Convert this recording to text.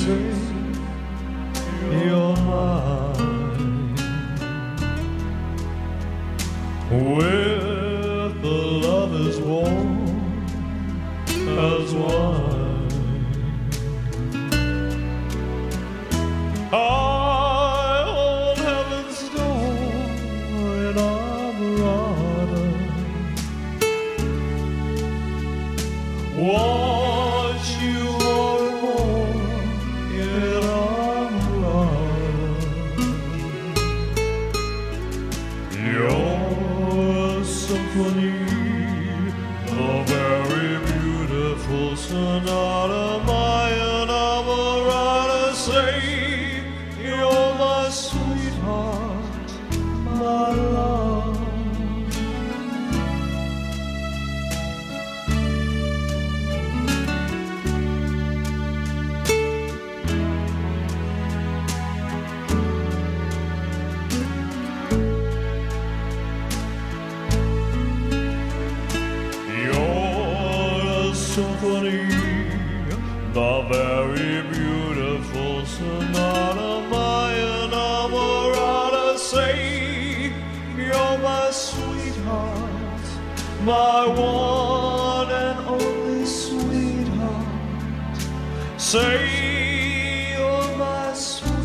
say you're mine. With the love as warm as wine, I hold heaven's door in Alvarado. Want you more and more in Alvarado. You're a symphony, a very beautiful sonata. My enamorada, say you're my sweetheart, my love. Symphony, the very beautiful sonata. My enamorada, say you're my sweetheart, my one and only sweetheart. Say you're my sweetheart.